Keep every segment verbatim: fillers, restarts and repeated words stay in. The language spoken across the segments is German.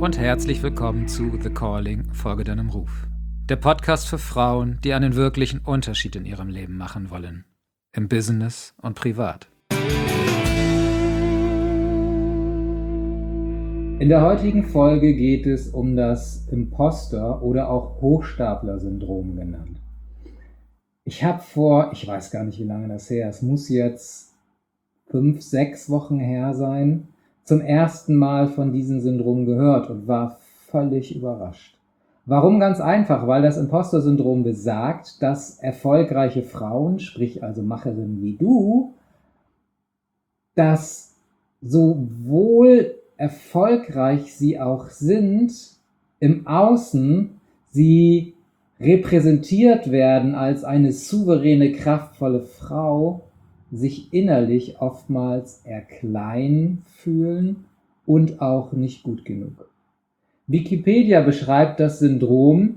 und herzlich willkommen zu The Calling, folge deinem Ruf. Der Podcast für Frauen, die einen wirklichen Unterschied in ihrem Leben machen wollen. Im Business und privat. In der heutigen Folge geht es um das Imposter- oder auch Hochstapler-Syndrom genannt. Ich habe vor, ich weiß gar nicht, wie lange das her ist, es muss jetzt fünf, sechs Wochen her sein, zum ersten Mal von diesem Syndrom gehört und war völlig überrascht. Warum? Ganz einfach, weil das Imposter-Syndrom besagt, dass erfolgreiche Frauen, sprich also Macherinnen wie du, dass sowohl erfolgreich sie auch sind, im Außen sie repräsentiert werden als eine souveräne, kraftvolle Frau, sich innerlich oftmals eher klein fühlen und auch nicht gut genug. Wikipedia beschreibt das Syndrom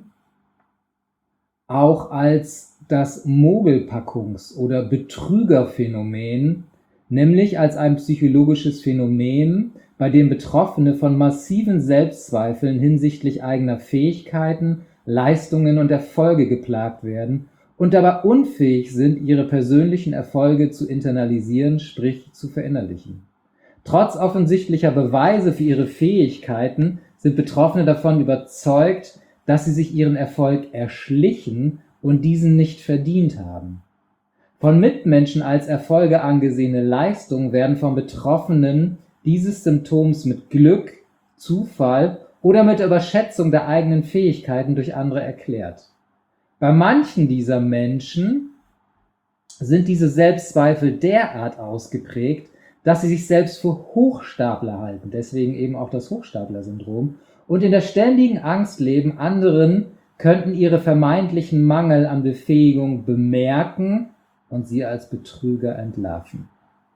auch als das Mogelpackungs- oder Betrügerphänomen, nämlich als ein psychologisches Phänomen, bei dem Betroffene von massiven Selbstzweifeln hinsichtlich eigener Fähigkeiten, Leistungen und Erfolge geplagt werden und dabei unfähig sind, ihre persönlichen Erfolge zu internalisieren, sprich zu verinnerlichen. Trotz offensichtlicher Beweise für ihre Fähigkeiten sind Betroffene davon überzeugt, dass sie sich ihren Erfolg erschlichen und diesen nicht verdient haben. Von Mitmenschen als Erfolge angesehene Leistungen werden von Betroffenen dieses Symptoms mit Glück, Zufall oder mit der Überschätzung der eigenen Fähigkeiten durch andere erklärt. Bei manchen dieser Menschen sind diese Selbstzweifel derart ausgeprägt, dass sie sich selbst für Hochstapler halten, deswegen eben auch das Hochstapler-Syndrom, und in der ständigen Angst leben, anderen könnten ihre vermeintlichen Mangel an Befähigung bemerken und sie als Betrüger entlarven.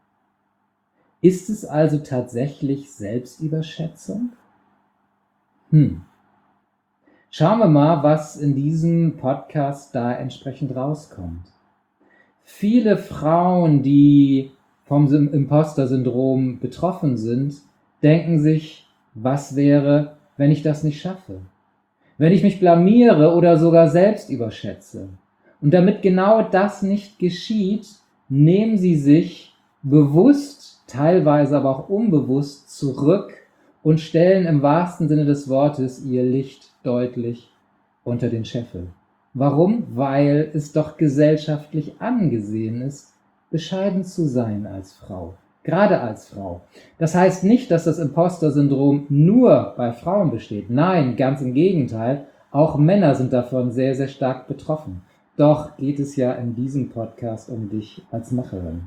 Ist es also tatsächlich Selbstüberschätzung? Hm. Schauen wir mal, was in diesem Podcast da entsprechend rauskommt. Viele Frauen, die vom Imposter-Syndrom betroffen sind, denken sich, was wäre, wenn ich das nicht schaffe? Wenn ich mich blamiere oder sogar selbst überschätze? Und damit genau das nicht geschieht, nehmen sie sich bewusst, teilweise aber auch unbewusst zurück und stellen im wahrsten Sinne des Wortes ihr Licht deutlich unter den Scheffel. Warum? Weil es doch gesellschaftlich angesehen ist, bescheiden zu sein als Frau, gerade als Frau. Das heißt nicht, dass das Imposter-Syndrom nur bei Frauen besteht. Nein, ganz im Gegenteil, auch Männer sind davon sehr, sehr stark betroffen. Doch geht es ja in diesem Podcast um dich als Macherin.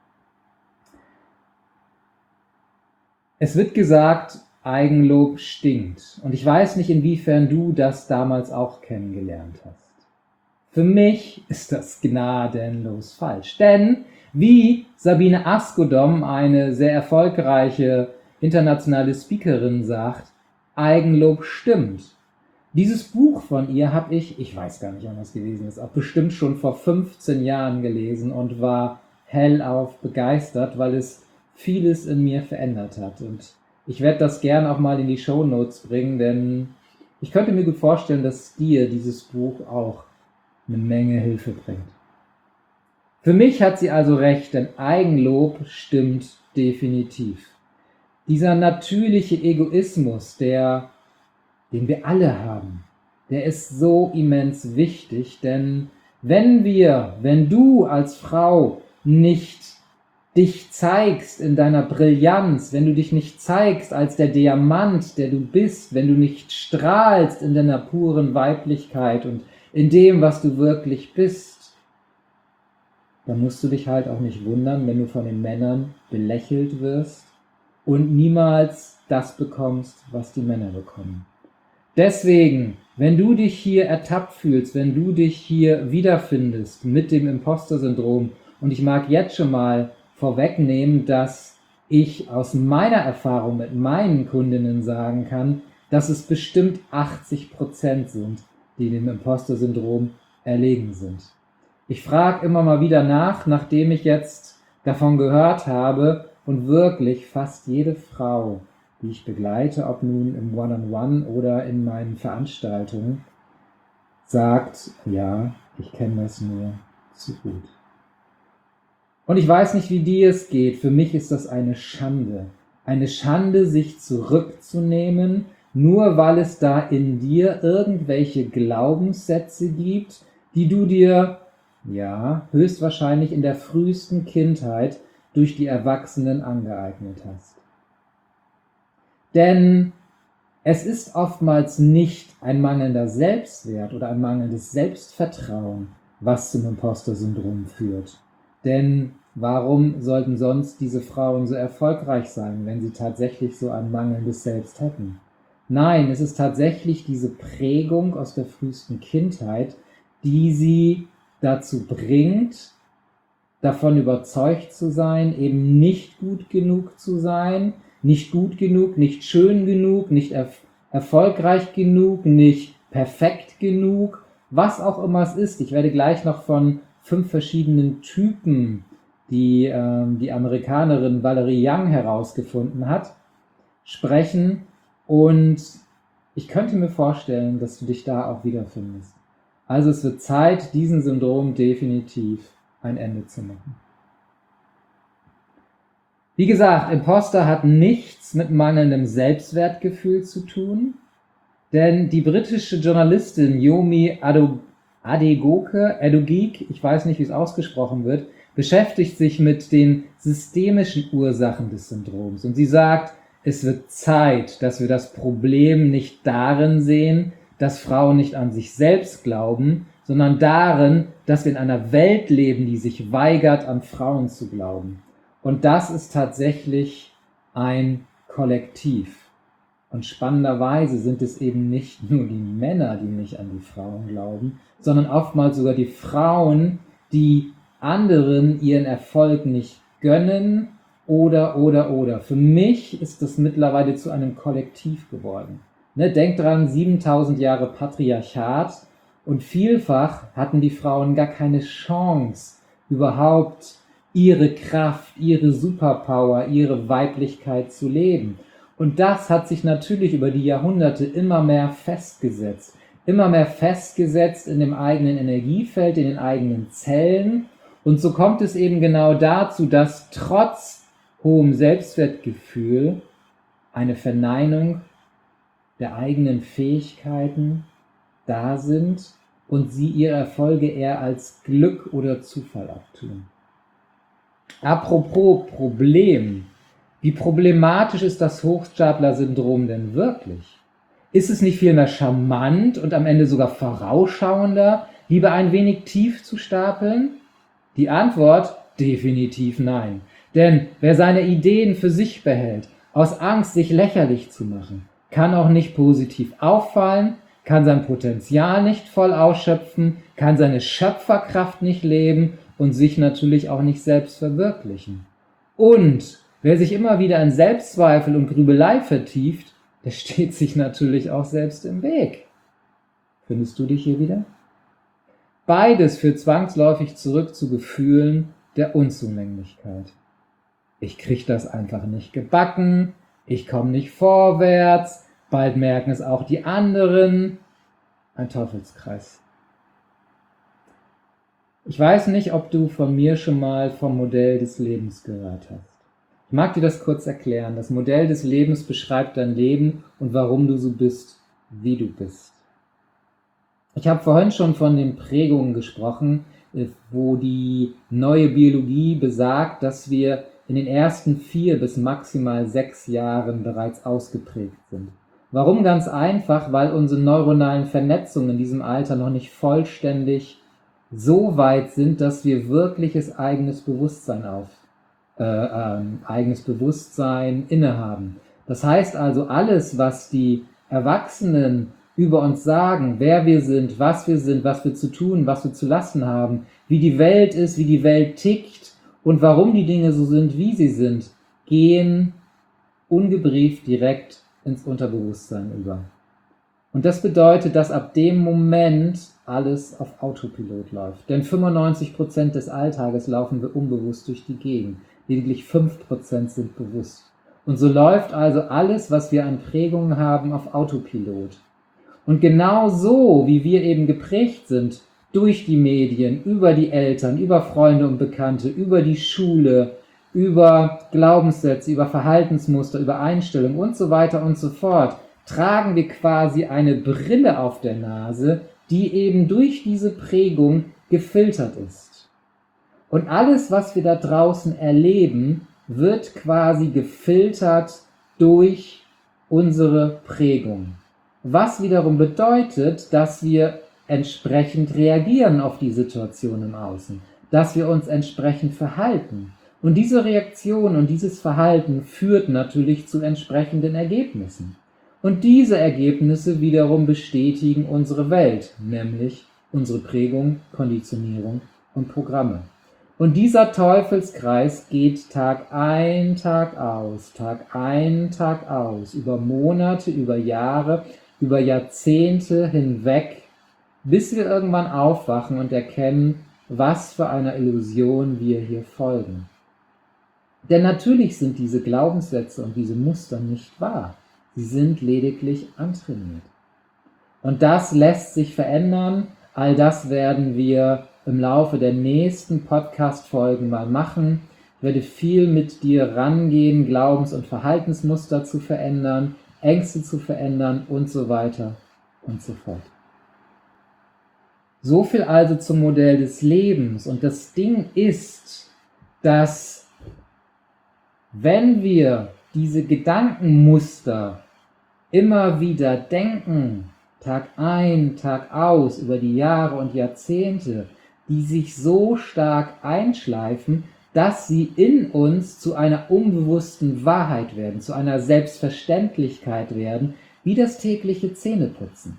Es wird gesagt, Eigenlob stinkt. Und ich weiß nicht, inwiefern du das damals auch kennengelernt hast. Für mich ist das gnadenlos falsch. Denn, wie Sabine Askodom, eine sehr erfolgreiche internationale Speakerin, sagt, Eigenlob stimmt. Dieses Buch von ihr habe ich, ich weiß gar nicht, wann das gewesen ist, auch bestimmt schon vor fünfzehn Jahren gelesen und war hellauf begeistert, weil es vieles in mir verändert hat. Und ich werde das gerne auch mal in die Shownotes bringen, denn ich könnte mir gut vorstellen, dass dir dieses Buch auch eine Menge Hilfe bringt. Für mich hat sie also recht, denn Eigenlob stimmt definitiv. Dieser natürliche Egoismus, der, den wir alle haben, der ist so immens wichtig, denn wenn wir, wenn du als Frau nicht dich zeigst in deiner Brillanz, wenn du dich nicht zeigst als der Diamant, der du bist, wenn du nicht strahlst in deiner puren Weiblichkeit und in dem, was du wirklich bist, dann musst du dich halt auch nicht wundern, wenn du von den Männern belächelt wirst und niemals das bekommst, was die Männer bekommen. Deswegen, wenn du dich hier ertappt fühlst, wenn du dich hier wiederfindest mit dem Imposter-Syndrom, und ich mag jetzt schon mal vorwegnehmen, dass ich aus meiner Erfahrung mit meinen Kundinnen sagen kann, dass es bestimmt achtzig Prozent sind, die dem Imposter-Syndrom erlegen sind. Ich frage immer mal wieder nach, nachdem ich jetzt davon gehört habe und wirklich fast jede Frau die ich begleite, ob nun im One-on-One oder in meinen Veranstaltungen, sagt, ja, ich kenne das nur zu gut. Und ich weiß nicht, wie dir es geht. Für mich ist das eine Schande. Eine Schande, sich zurückzunehmen, nur weil es da in dir irgendwelche Glaubenssätze gibt, die du dir, ja, höchstwahrscheinlich in der frühesten Kindheit durch die Erwachsenen angeeignet hast. Denn es ist oftmals nicht ein mangelnder Selbstwert oder ein mangelndes Selbstvertrauen, was zum Imposter-Syndrom führt. Denn warum sollten sonst diese Frauen so erfolgreich sein, wenn sie tatsächlich so ein mangelndes Selbst hätten? Nein, es ist tatsächlich diese Prägung aus der frühesten Kindheit, die sie dazu bringt, davon überzeugt zu sein, eben nicht gut genug zu sein, nicht gut genug, nicht schön genug, nicht er- erfolgreich genug, nicht perfekt genug, was auch immer es ist. Ich werde gleich noch von fünf verschiedenen Typen, die ähm, die Amerikanerin Valerie Young herausgefunden hat, sprechen. Und ich könnte mir vorstellen, dass du dich da auch wiederfindest. Also es wird Zeit, diesem Syndrom definitiv ein Ende zu machen. Wie gesagt, Imposter hat nichts mit mangelndem Selbstwertgefühl zu tun, denn die britische Journalistin Yomi Adegoke, Adegoke, ich weiß nicht, wie es ausgesprochen wird, beschäftigt sich mit den systemischen Ursachen des Syndroms. Und sie sagt, es wird Zeit, dass wir das Problem nicht darin sehen, dass Frauen nicht an sich selbst glauben, sondern darin, dass wir in einer Welt leben, die sich weigert, an Frauen zu glauben. Und das ist tatsächlich ein Kollektiv. Und spannenderweise sind es eben nicht nur die Männer, die nicht an die Frauen glauben, sondern oftmals sogar die Frauen, die anderen ihren Erfolg nicht gönnen oder, oder, oder. Für mich ist das mittlerweile zu einem Kollektiv geworden. Ne, denkt dran, siebentausend Jahre Patriarchat und vielfach hatten die Frauen gar keine Chance, überhaupt ihre Kraft, ihre Superpower, ihre Weiblichkeit zu leben. Und das hat sich natürlich über die Jahrhunderte immer mehr festgesetzt. Immer mehr festgesetzt in dem eigenen Energiefeld, in den eigenen Zellen. Und so kommt es eben genau dazu, dass trotz hohem Selbstwertgefühl eine Verneinung der eigenen Fähigkeiten da sind und sie ihre Erfolge eher als Glück oder Zufall abtun. Apropos Problem. Wie problematisch ist das Hochstapler-Syndrom denn wirklich? Ist es nicht vielmehr charmant und am Ende sogar vorausschauender, lieber ein wenig tief zu stapeln? Die Antwort: definitiv nein. Denn wer seine Ideen für sich behält, aus Angst, sich lächerlich zu machen, kann auch nicht positiv auffallen, kann sein Potenzial nicht voll ausschöpfen, kann seine Schöpferkraft nicht leben und sich natürlich auch nicht selbst verwirklichen. Und wer sich immer wieder in Selbstzweifel und Grübelei vertieft, der steht sich natürlich auch selbst im Weg. Findest du dich hier wieder? Beides führt zwangsläufig zurück zu Gefühlen der Unzulänglichkeit. Ich krieg das einfach nicht gebacken, ich komme nicht vorwärts, bald merken es auch die anderen. Ein Teufelskreis. Ich weiß nicht, ob du von mir schon mal vom Modell des Lebens gehört hast. Ich mag dir das kurz erklären. Das Modell des Lebens beschreibt dein Leben und warum du so bist, wie du bist. Ich habe vorhin schon von den Prägungen gesprochen, wo die neue Biologie besagt, dass wir in den ersten vier bis maximal sechs Jahren bereits ausgeprägt sind. Warum? Ganz einfach, weil unsere neuronalen Vernetzungen in diesem Alter noch nicht vollständig so weit sind, dass wir wirkliches eigenes Bewusstsein auf, äh, äh, eigenes Bewusstsein innehaben. Das heißt also, alles, was die Erwachsenen über uns sagen, wer wir sind, was wir sind, was wir zu tun, was wir zu lassen haben, wie die Welt ist, wie die Welt tickt und warum die Dinge so sind, wie sie sind, gehen ungebrieft direkt ins Unterbewusstsein über. Und das bedeutet, dass ab dem Moment alles auf Autopilot läuft. Denn fünfundneunzig Prozent des Alltages laufen wir unbewusst durch die Gegend. Lediglich fünf Prozent sind bewusst. Und so läuft also alles, was wir an Prägungen haben, auf Autopilot. Und genau so, wie wir eben geprägt sind, durch die Medien, über die Eltern, über Freunde und Bekannte, über die Schule, über Glaubenssätze, über Verhaltensmuster, über Einstellungen und so weiter und so fort, tragen wir quasi eine Brille auf der Nase, die eben durch diese Prägung gefiltert ist. Und alles, was wir da draußen erleben, wird quasi gefiltert durch unsere Prägung. Was wiederum bedeutet, dass wir entsprechend reagieren auf die Situation im Außen, dass wir uns entsprechend verhalten. Und diese Reaktion und dieses Verhalten führt natürlich zu entsprechenden Ergebnissen. Und diese Ergebnisse wiederum bestätigen unsere Welt, nämlich unsere Prägung, Konditionierung und Programme. Und dieser Teufelskreis geht Tag ein, Tag aus, Tag ein, Tag aus, über Monate, über Jahre, über Jahrzehnte hinweg, bis wir irgendwann aufwachen und erkennen, was für einer Illusion wir hier folgen. Denn natürlich sind diese Glaubenssätze und diese Muster nicht wahr. Sie sind lediglich antrainiert. Und das lässt sich verändern. All das werden wir im Laufe der nächsten Podcast-Folgen mal machen. Ich werde viel mit dir rangehen, Glaubens- und Verhaltensmuster zu verändern, Ängste zu verändern und so weiter und so fort. So viel also zum Modell des Lebens. Und das Ding ist, dass wenn wir diese Gedankenmuster immer wieder denken, Tag ein, Tag aus, über die Jahre und Jahrzehnte, die sich so stark einschleifen, dass sie in uns zu einer unbewussten Wahrheit werden, zu einer Selbstverständlichkeit werden, wie das tägliche Zähneputzen.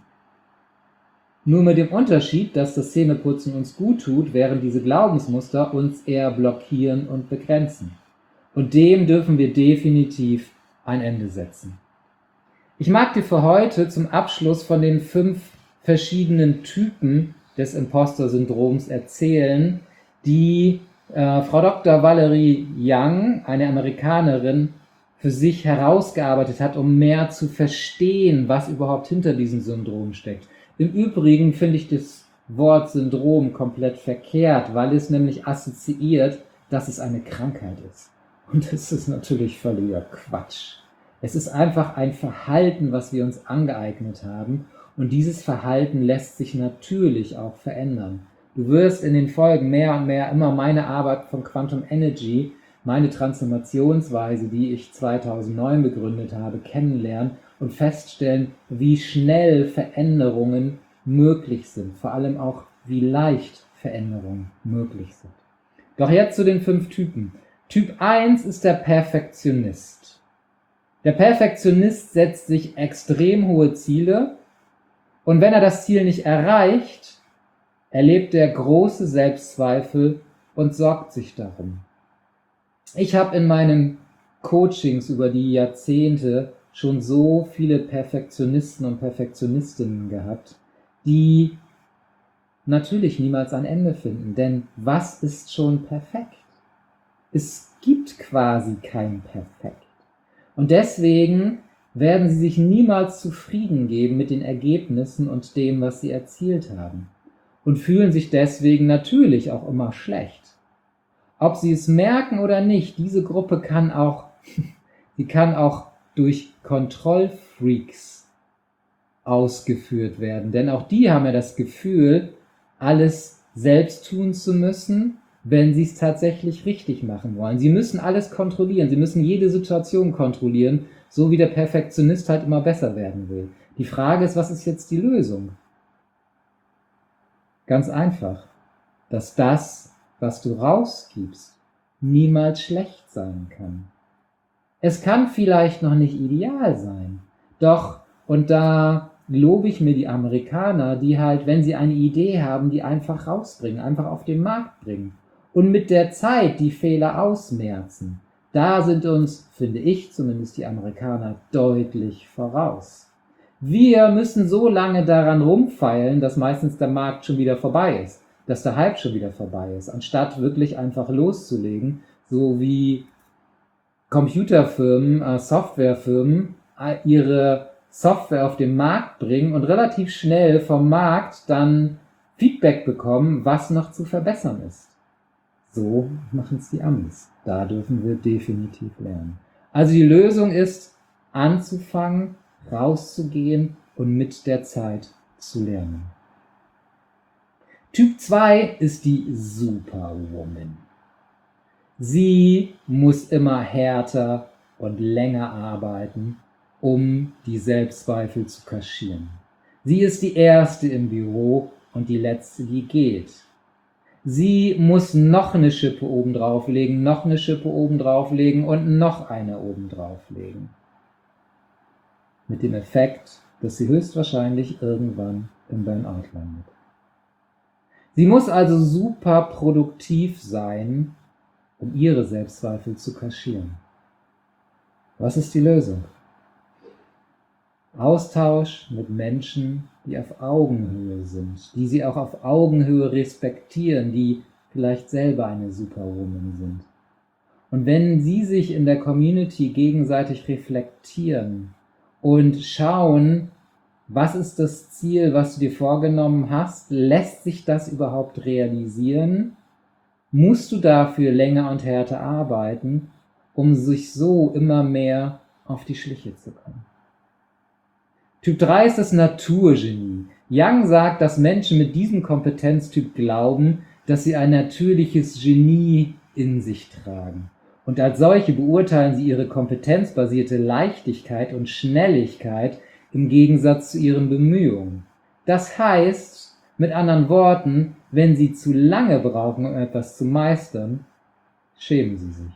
Nur mit dem Unterschied, dass das Zähneputzen uns gut tut, während diese Glaubensmuster uns eher blockieren und begrenzen. Und dem dürfen wir definitiv ein Ende setzen. Ich mag dir für heute zum Abschluss von den fünf verschiedenen Typen des Imposter-Syndroms erzählen, die äh, Frau Doktor Valerie Young, eine Amerikanerin, für sich herausgearbeitet hat, um mehr zu verstehen, was überhaupt hinter diesem Syndrom steckt. Im Übrigen finde ich das Wort Syndrom komplett verkehrt, weil es nämlich assoziiert, dass es eine Krankheit ist. Und das ist natürlich völliger Quatsch. Es ist einfach ein Verhalten, was wir uns angeeignet haben. Und dieses Verhalten lässt sich natürlich auch verändern. Du wirst in den Folgen mehr und mehr immer meine Arbeit von Quantum Energy, meine Transformationsweise, die ich zweitausendneun begründet habe, kennenlernen und feststellen, wie schnell Veränderungen möglich sind. Vor allem auch, wie leicht Veränderungen möglich sind. Doch jetzt zu den fünf Typen. Typ eins ist der Perfektionist. Der Perfektionist setzt sich extrem hohe Ziele und wenn er das Ziel nicht erreicht, erlebt er große Selbstzweifel und sorgt sich darum. Ich habe in meinen Coachings über die Jahrzehnte schon so viele Perfektionisten und Perfektionistinnen gehabt, die natürlich niemals ein Ende finden. Denn was ist schon perfekt? Es gibt quasi kein Perfekt. Und deswegen werden sie sich niemals zufrieden geben mit den Ergebnissen und dem, was sie erzielt haben. Und fühlen sich deswegen natürlich auch immer schlecht. Ob sie es merken oder nicht, diese Gruppe kann auch, sie kann auch durch Kontrollfreaks ausgeführt werden. Denn auch die haben ja das Gefühl, alles selbst tun zu müssen, wenn sie es tatsächlich richtig machen wollen. Sie müssen alles kontrollieren, sie müssen jede Situation kontrollieren, so wie der Perfektionist halt immer besser werden will. Die Frage ist, was ist jetzt die Lösung? Ganz einfach, dass das, was du rausgibst, niemals schlecht sein kann. Es kann vielleicht noch nicht ideal sein, doch, und da lobe ich mir die Amerikaner, die halt, wenn sie eine Idee haben, die einfach rausbringen, einfach auf den Markt bringen. Und mit der Zeit die Fehler ausmerzen. Da sind uns, finde ich zumindest, die Amerikaner deutlich voraus. Wir müssen so lange daran rumfeilen, dass meistens der Markt schon wieder vorbei ist, dass der Hype schon wieder vorbei ist, anstatt wirklich einfach loszulegen, so wie Computerfirmen, äh, Softwarefirmen äh, ihre Software auf den Markt bringen und relativ schnell vom Markt dann Feedback bekommen, was noch zu verbessern ist. So machen es die Amis. Da dürfen wir definitiv lernen. Also die Lösung ist, anzufangen, rauszugehen und mit der Zeit zu lernen. Typ zwei ist die Superwoman. Sie muss immer härter und länger arbeiten, um die Selbstzweifel zu kaschieren. Sie ist die Erste im Büro und die Letzte, die geht. Sie muss noch eine Schippe oben drauflegen, noch eine Schippe oben drauflegen und noch eine oben drauflegen. Mit dem Effekt, dass sie höchstwahrscheinlich irgendwann im Burnout landet. Sie muss also super produktiv sein, um ihre Selbstzweifel zu kaschieren. Was ist die Lösung? Austausch mit Menschen, die auf Augenhöhe sind, die sie auch auf Augenhöhe respektieren, die vielleicht selber eine Superwoman sind. Und wenn sie sich in der Community gegenseitig reflektieren und schauen, was ist das Ziel, was du dir vorgenommen hast, lässt sich das überhaupt realisieren? Musst du dafür länger und härter arbeiten, um sich so immer mehr auf die Schliche zu kommen? Typ drei ist das Naturgenie. Young sagt, dass Menschen mit diesem Kompetenztyp glauben, dass sie ein natürliches Genie in sich tragen. Und als solche beurteilen sie ihre kompetenzbasierte Leichtigkeit und Schnelligkeit im Gegensatz zu ihren Bemühungen. Das heißt, mit anderen Worten, wenn sie zu lange brauchen, um etwas zu meistern, schämen sie sich.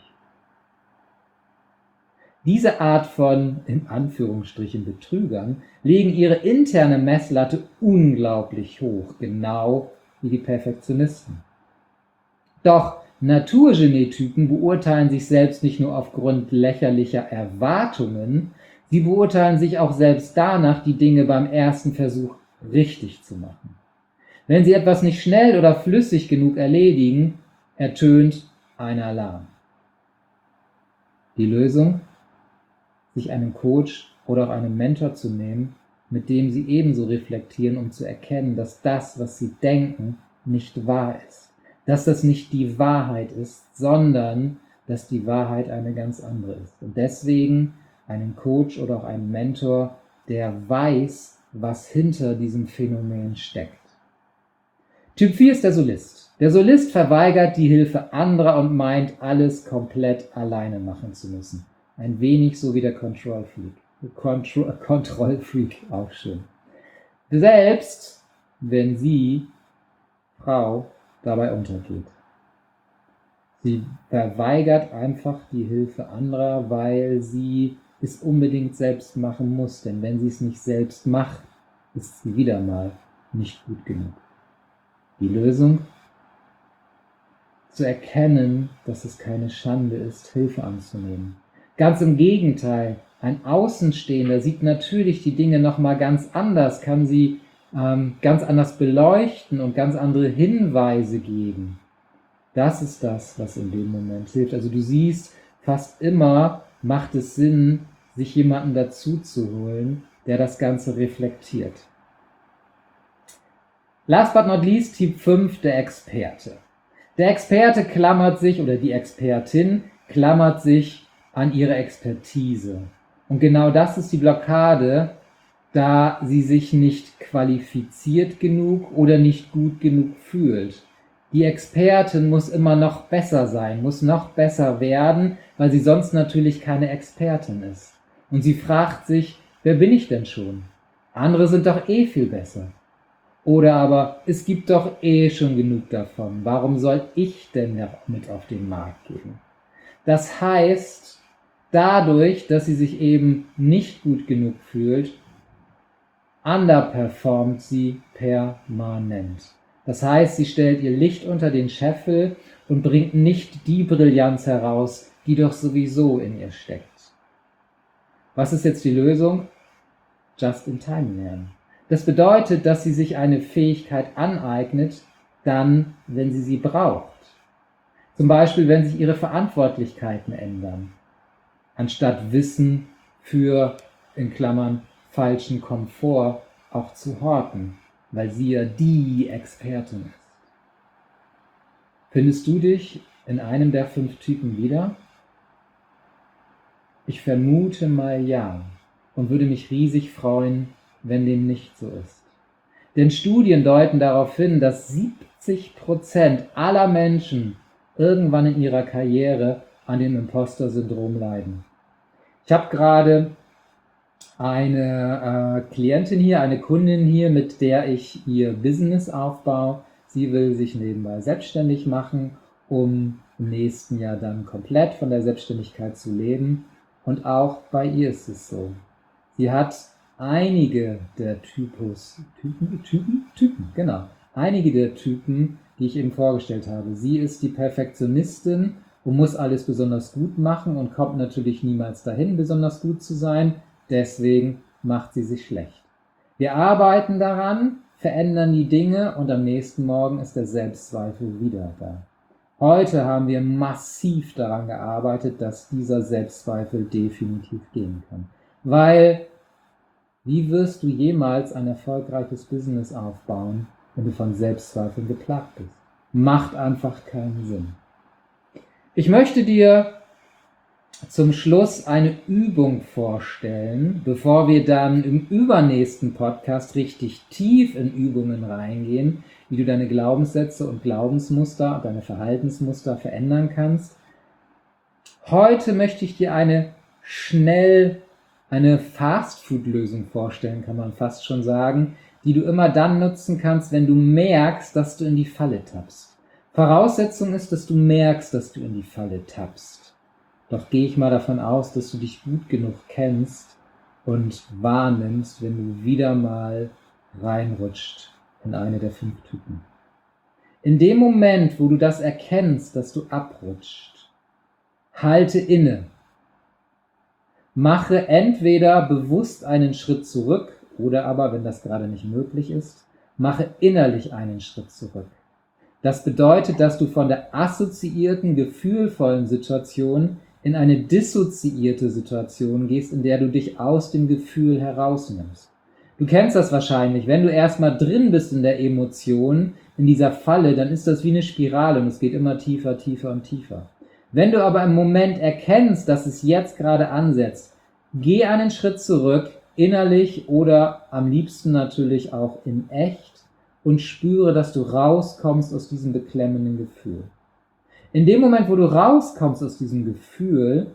Diese Art von, in Anführungsstrichen, Betrügern legen ihre interne Messlatte unglaublich hoch, genau wie die Perfektionisten. Doch Naturgenietypen beurteilen sich selbst nicht nur aufgrund lächerlicher Erwartungen, sie beurteilen sich auch selbst danach, die Dinge beim ersten Versuch richtig zu machen. Wenn sie etwas nicht schnell oder flüssig genug erledigen, ertönt ein Alarm. Die Lösung? Sich einen Coach oder auch einen Mentor zu nehmen, mit dem sie ebenso reflektieren, um zu erkennen, dass das, was sie denken, nicht wahr ist. Dass das nicht die Wahrheit ist, sondern dass die Wahrheit eine ganz andere ist. Und deswegen einen Coach oder auch einen Mentor, der weiß, was hinter diesem Phänomen steckt. Typ vier ist der Solist. Der Solist verweigert die Hilfe anderer und meint, alles komplett alleine machen zu müssen. Ein wenig so wie der Control Freak. Control, Control Freak, auch schön. Selbst wenn sie, Frau, dabei untergeht. Sie verweigert einfach die Hilfe anderer, weil sie es unbedingt selbst machen muss. Denn wenn sie es nicht selbst macht, ist sie wieder mal nicht gut genug. Die Lösung? Zu erkennen, dass es keine Schande ist, Hilfe anzunehmen. Ganz im Gegenteil, ein Außenstehender sieht natürlich die Dinge nochmal ganz anders, kann sie ähm, ganz anders beleuchten und ganz andere Hinweise geben. Das ist das, was in dem Moment hilft. Also du siehst, fast immer macht es Sinn, sich jemanden dazu zu holen, der das Ganze reflektiert. Last but not least, Typ fünf, der Experte. Der Experte klammert sich, oder die Expertin klammert sich an ihre Expertise. Und genau das ist die Blockade, da sie sich nicht qualifiziert genug oder nicht gut genug fühlt. Die Expertin muss immer noch besser sein, muss noch besser werden, weil sie sonst natürlich keine Expertin ist. Und sie fragt sich, wer bin ich denn schon? Andere sind doch eh viel besser. Oder aber, es gibt doch eh schon genug davon. Warum soll ich denn noch mit auf den Markt gehen? Das heißt, dadurch, dass sie sich eben nicht gut genug fühlt, underperformt sie permanent. Das heißt, sie stellt ihr Licht unter den Scheffel und bringt nicht die Brillanz heraus, die doch sowieso in ihr steckt. Was ist jetzt die Lösung? Just in time lernen. Das bedeutet, dass sie sich eine Fähigkeit aneignet, dann, wenn sie sie braucht. Zum Beispiel, wenn sich ihre Verantwortlichkeiten ändern. anstatt Wissen für, in Klammern, falschen Komfort auch zu horten, weil sie ja die Expertin ist. Findest du dich in einem der fünf Typen wieder? Ich vermute mal ja und würde mich riesig freuen, wenn dem nicht so ist. Denn Studien deuten darauf hin, dass siebzig Prozent aller Menschen irgendwann in ihrer Karriere an dem Imposter-Syndrom leiden. Ich habe gerade eine äh, Klientin hier, eine Kundin hier, mit der ich ihr Business aufbaue. Sie will sich nebenbei selbstständig machen, um im nächsten Jahr dann komplett von der Selbstständigkeit zu leben. Und auch bei ihr ist es so. Sie hat einige der Typus, Typen, Typen, Typen, genau, einige der Typen, die ich eben vorgestellt habe. Sie ist die Perfektionistin und muss alles besonders gut machen und kommt natürlich niemals dahin, besonders gut zu sein. Deswegen macht sie sich schlecht. Wir arbeiten daran, verändern die Dinge und am nächsten Morgen ist der Selbstzweifel wieder da. Heute haben wir massiv daran gearbeitet, dass dieser Selbstzweifel definitiv gehen kann. Weil, wie wirst du jemals ein erfolgreiches Business aufbauen, wenn du von Selbstzweifeln geplagt bist? Macht einfach keinen Sinn. Ich möchte dir zum Schluss eine Übung vorstellen, bevor wir dann im übernächsten Podcast richtig tief in Übungen reingehen, wie du deine Glaubenssätze und Glaubensmuster, deine Verhaltensmuster verändern kannst. Heute möchte ich dir eine schnell, eine Fast-Food-Lösung vorstellen, kann man fast schon sagen, die du immer dann nutzen kannst, wenn du merkst, dass du in die Falle tappst. Voraussetzung ist, dass du merkst, dass du in die Falle tappst. Doch gehe ich mal davon aus, dass du dich gut genug kennst und wahrnimmst, wenn du wieder mal reinrutscht in eine der fünf Typen. In dem Moment, wo du das erkennst, dass du abrutscht, halte inne. Mache entweder bewusst einen Schritt zurück oder aber, wenn das gerade nicht möglich ist, mache innerlich einen Schritt zurück. Das bedeutet, dass du von der assoziierten, gefühlvollen Situation in eine dissoziierte Situation gehst, in der du dich aus dem Gefühl herausnimmst. Du kennst das wahrscheinlich, wenn du erstmal drin bist in der Emotion, in dieser Falle, dann ist das wie eine Spirale und es geht immer tiefer, tiefer und tiefer. Wenn du aber im Moment erkennst, dass es jetzt gerade ansetzt, geh einen Schritt zurück, innerlich oder am liebsten natürlich auch in echt und spüre, dass du rauskommst aus diesem beklemmenden Gefühl. In dem Moment, wo du rauskommst aus diesem Gefühl,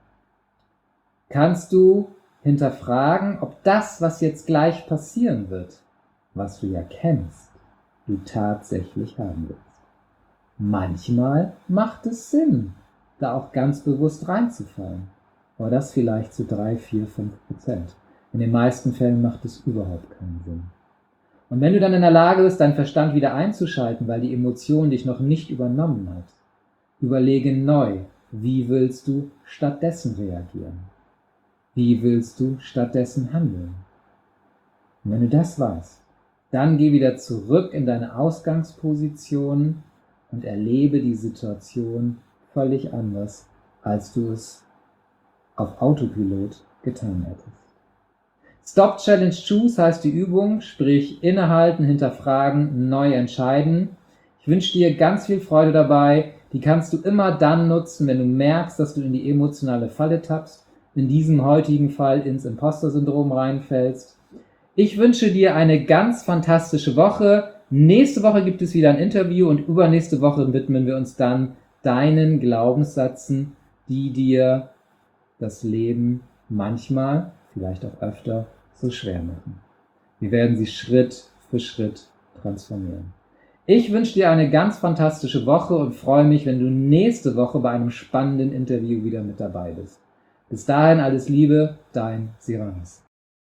kannst du hinterfragen, ob das, was jetzt gleich passieren wird, was du ja kennst, du tatsächlich haben willst. Manchmal macht es Sinn, da auch ganz bewusst reinzufallen. Aber das vielleicht zu drei, vier, fünf Prozent. In den meisten Fällen macht es überhaupt keinen Sinn. Und wenn du dann in der Lage bist, deinen Verstand wieder einzuschalten, weil die Emotion dich noch nicht übernommen hat, überlege neu, wie willst du stattdessen reagieren? Wie willst du stattdessen handeln? Und wenn du das weißt, dann geh wieder zurück in deine Ausgangsposition und erlebe die Situation völlig anders, als du es auf Autopilot getan hättest. Stop, Challenge, Choose heißt die Übung, sprich innehalten, hinterfragen, neu entscheiden. Ich wünsche dir ganz viel Freude dabei. Die kannst du immer dann nutzen, wenn du merkst, dass du in die emotionale Falle tappst, in diesem heutigen Fall ins Imposter-Syndrom reinfällst. Ich wünsche dir eine ganz fantastische Woche. Nächste Woche gibt es wieder ein Interview und übernächste Woche widmen wir uns dann deinen Glaubenssätzen, die dir das Leben manchmal, vielleicht auch öfter, so schwer machen. Wir werden sie Schritt für Schritt transformieren. Ich wünsche dir eine ganz fantastische Woche und freue mich, wenn du nächste Woche bei einem spannenden Interview wieder mit dabei bist. Bis dahin alles Liebe, dein Siranis.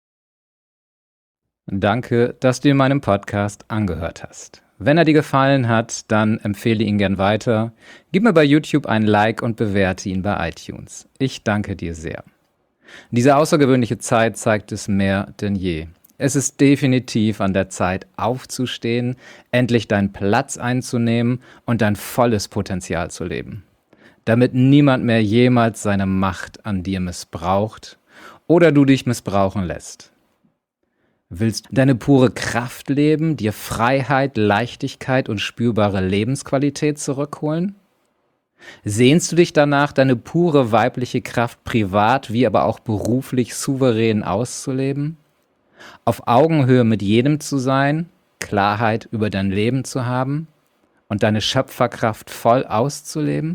Danke, dass du dir meinen Podcast angehört hast. Wenn er dir gefallen hat, dann empfehle ihn gern weiter. Gib mir bei YouTube ein Like und bewerte ihn bei iTunes. Ich danke dir sehr. Diese außergewöhnliche Zeit zeigt es mehr denn je. Es ist definitiv an der Zeit, aufzustehen, endlich deinen Platz einzunehmen und dein volles Potenzial zu leben. damit niemand mehr jemals seine Macht an dir missbraucht oder du dich missbrauchen lässt? Willst du deine pure Kraft leben, dir Freiheit, Leichtigkeit und spürbare Lebensqualität zurückholen? Sehnst du dich danach, deine pure weibliche Kraft privat wie aber auch beruflich souverän auszuleben? Auf Augenhöhe mit jedem zu sein, Klarheit über dein Leben zu haben und deine Schöpferkraft voll auszuleben?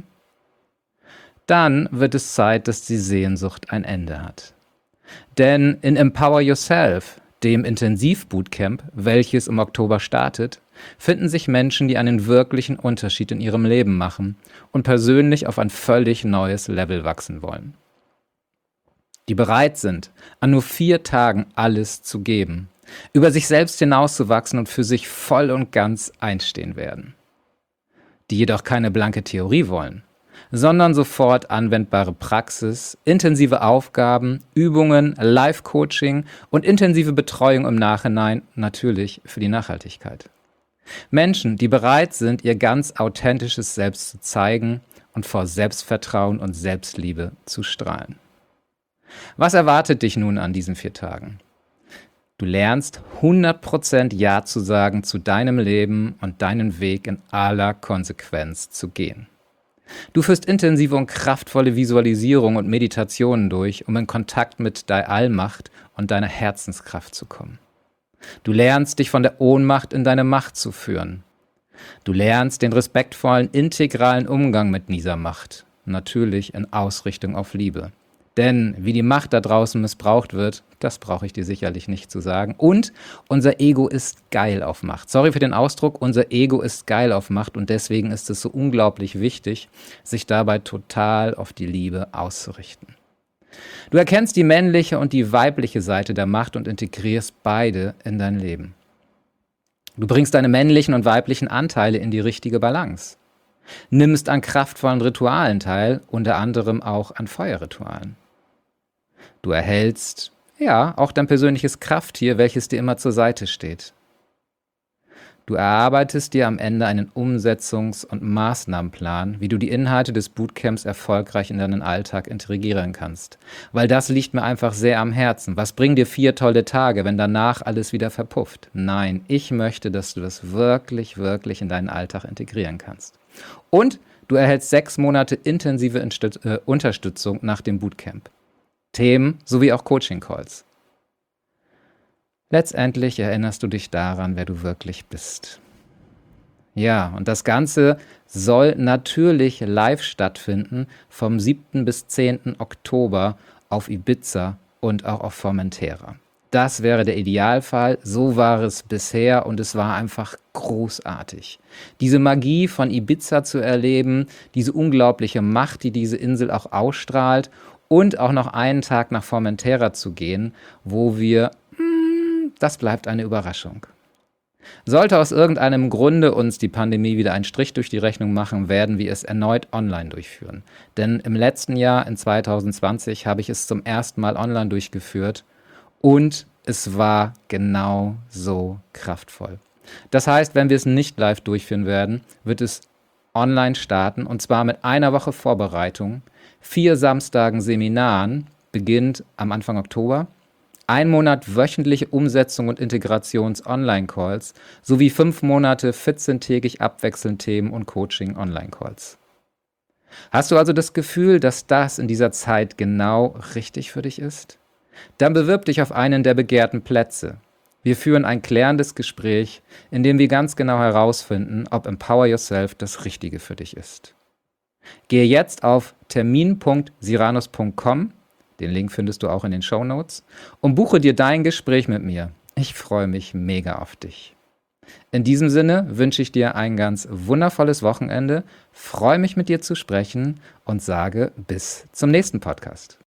Dann wird es Zeit, dass die Sehnsucht ein Ende hat. Denn in Empower Yourself, dem Intensivbootcamp, welches im Oktober startet, finden sich Menschen, die einen wirklichen Unterschied in ihrem Leben machen und persönlich auf ein völlig neues Level wachsen wollen. Die bereit sind, an nur vier Tagen alles zu geben, über sich selbst hinauszuwachsen und für sich voll und ganz einstehen werden. Die jedoch keine blanke Theorie wollen, sondern sofort anwendbare Praxis, intensive Aufgaben, Übungen, Live-Coaching und intensive Betreuung im Nachhinein, natürlich für die Nachhaltigkeit. Menschen, die bereit sind, ihr ganz authentisches Selbst zu zeigen und vor Selbstvertrauen und Selbstliebe zu strahlen. Was erwartet dich nun an diesen vier Tagen? Du lernst hundert Prozent Ja zu sagen zu deinem Leben und deinen Weg in aller Konsequenz zu gehen. Du führst intensive und kraftvolle Visualisierungen und Meditationen durch, um in Kontakt mit deiner Allmacht und deiner Herzenskraft zu kommen. Du lernst, dich von der Ohnmacht in deine Macht zu führen. Du lernst den respektvollen, integralen Umgang mit dieser Macht, natürlich in Ausrichtung auf Liebe. Denn wie die Macht da draußen missbraucht wird, das brauche ich dir sicherlich nicht zu sagen. Und unser Ego ist geil auf Macht. Sorry für den Ausdruck, unser Ego ist geil auf Macht und deswegen ist es so unglaublich wichtig, sich dabei total auf die Liebe auszurichten. Du erkennst die männliche und die weibliche Seite der Macht und integrierst beide in dein Leben. Du bringst deine männlichen und weiblichen Anteile in die richtige Balance. Nimmst an kraftvollen Ritualen teil, unter anderem auch an Feuerritualen. Du erhältst, ja, auch dein persönliches Krafttier, welches dir immer zur Seite steht. Du erarbeitest dir am Ende einen Umsetzungs- und Maßnahmenplan, wie du die Inhalte des Bootcamps erfolgreich in deinen Alltag integrieren kannst. Weil das liegt mir einfach sehr am Herzen. Was bringen dir vier tolle Tage, wenn danach alles wieder verpufft? Nein, ich möchte, dass du das wirklich, wirklich in deinen Alltag integrieren kannst. Und du erhältst sechs Monate intensive Inst- äh, Unterstützung nach dem Bootcamp. Themen sowie auch Coaching-Calls. Letztendlich erinnerst du dich daran, wer du wirklich bist. Ja, und das Ganze soll natürlich live stattfinden vom siebten bis zehnten Oktober auf Ibiza und auch auf Formentera. Das wäre der Idealfall, so war es bisher und es war einfach großartig. Diese Magie von Ibiza zu erleben, diese unglaubliche Macht, die diese Insel auch ausstrahlt und auch noch einen Tag nach Formentera zu gehen, wo wir, mm, das bleibt eine Überraschung. Sollte aus irgendeinem Grunde uns die Pandemie wieder einen Strich durch die Rechnung machen, werden wir es erneut online durchführen. Denn im letzten Jahr, in zwanzig zwanzig, habe ich es zum ersten Mal online durchgeführt und es war genau so kraftvoll. Das heißt, wenn wir es nicht live durchführen werden, wird es online starten und zwar mit einer Woche Vorbereitung, vier Samstagen Seminaren, beginnt am Anfang Oktober, ein Monat wöchentliche Umsetzung und Integrations-Online-Calls sowie fünf Monate vierzehntägig abwechselnd Themen und Coaching-Online-Calls. Hast du also das Gefühl, dass das in dieser Zeit genau richtig für dich ist? Dann bewirb dich auf einen der begehrten Plätze. Wir führen ein klärendes Gespräch, in dem wir ganz genau herausfinden, ob Empower Yourself das Richtige für dich ist. Gehe jetzt auf termin punkt siranus punkt com, den Link findest du auch in den Shownotes, und buche dir dein Gespräch mit mir. Ich freue mich mega auf dich. In diesem Sinne wünsche ich dir ein ganz wundervolles Wochenende, freue mich mit dir zu sprechen und sage bis zum nächsten Podcast.